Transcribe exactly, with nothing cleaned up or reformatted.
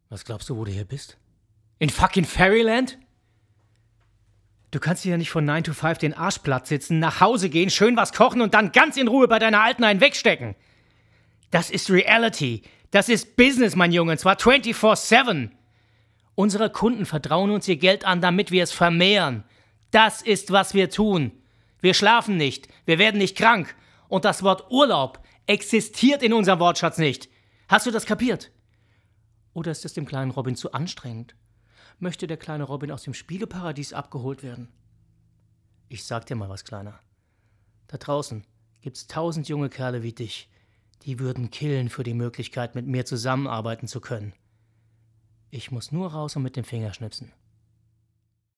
Was glaubst du, wo du hier bist? In fucking Fairyland? Du kannst dir ja nicht von nine to five den Arsch platt sitzen, nach Hause gehen, schön was kochen und dann ganz in Ruhe bei deiner Alten einen wegstecken. Das ist Reality. Das ist Business, mein Junge, und zwar twenty-four seven. Unsere Kunden vertrauen uns ihr Geld an, damit wir es vermehren. Das ist, was wir tun. Wir schlafen nicht, wir werden nicht krank. Und das Wort Urlaub existiert in unserem Wortschatz nicht. Hast du das kapiert? Oder ist es dem kleinen Robin zu anstrengend? Möchte der kleine Robin aus dem Spieleparadies abgeholt werden? Ich sag dir mal was, Kleiner. Da draußen gibt's tausend junge Kerle wie dich, die würden killen für die Möglichkeit, mit mir zusammenarbeiten zu können. Ich muss nur raus und mit dem Finger schnipsen.